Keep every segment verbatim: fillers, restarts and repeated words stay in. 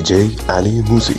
جی علی موزیک.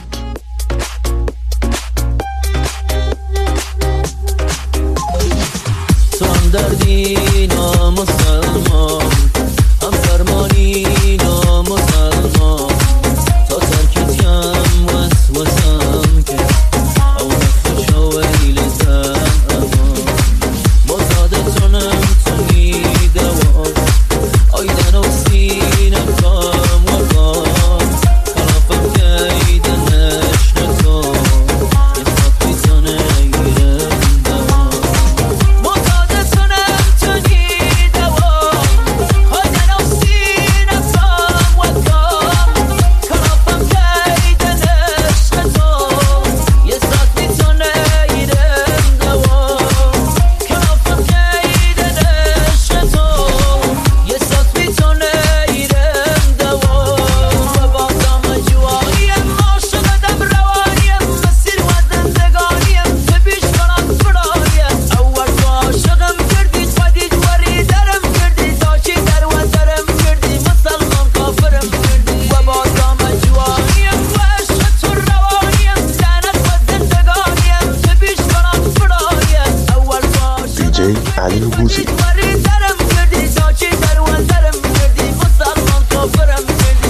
تو هم دردی نامسلمان، هم فرمانی نامسلمان، تا ترکت کم وسوسم که او نفت شویل زم امان مزادتونم تونی دوام آیدن و سینم کام و کام خلافم گیدن نشن تو یه خطی تانه ایرم دوام مزادتونم تونی دوام آیدن و سینم کام و کام خلافم گیدن نشن تو یه خطی تانه ایرم دوام خلافم گیدن نشن تو یه خطی تانه ایرم دوام و بازم جوانیم عاشقتم روانیم مسیر و زندگانیم تو بیش کنم فرانیم اول تو عاشقم کردی خودی جوری درم کردی تا چی در و درم کردی مسلمان کافرم کردی و بازم جوانیم و عشق تو روانیم لعنت و زندگانیم تو بیش کنم فرانیم اول تو عاشقم دی جی علی موزیک. جوری درم کردی تا چی در و درم کردی مسلمان کافرم کردی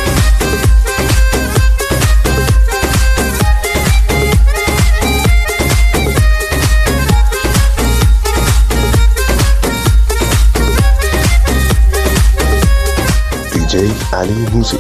دی جی علی موزیک.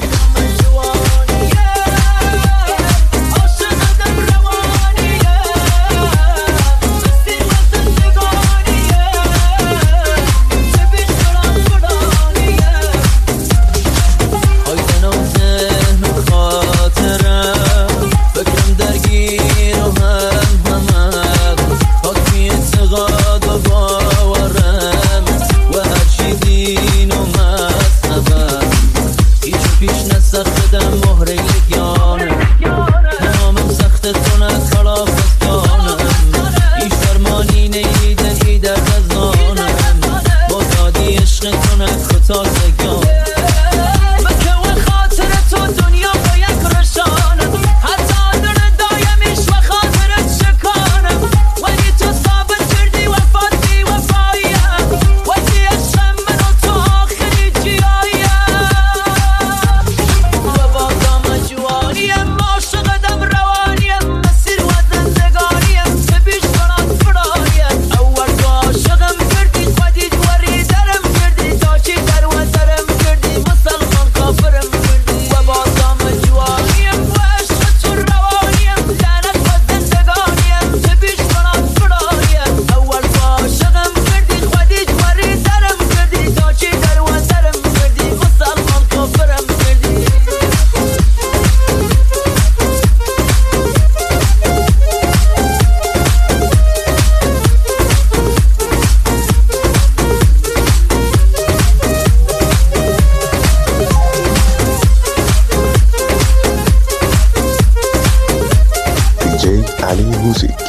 سختم مهره یگانه تمامم سخت کنه خلاف دانم ایش فرمانی نیدن ای در دزانم بازادی عشق کنه خطا سگان مکه و خاطر تو دنیا باید رشانم حتی در دایمیش و خاطرت شکانم ولی تو ثابت کردی وفاتی وفایم ولی عشقم من و تو آخری جیایم جوانیم عاشقتم روانیم مسیر و زندگانیم تو بیش کنم فرایم اول تو عاشقم کردی خودی جوری درم کردی تا چی در و درم کردی مسلمان کافرم کردی و بازم جوانیم و عشق تو روانیم لعنت و زندگانیم تو بیش کنم فرایم اول تو عاشقم کردی خودی جوری درم کردی تا چی در و درم کردی مسلمان کافرم کردی دی جی علی موزیک.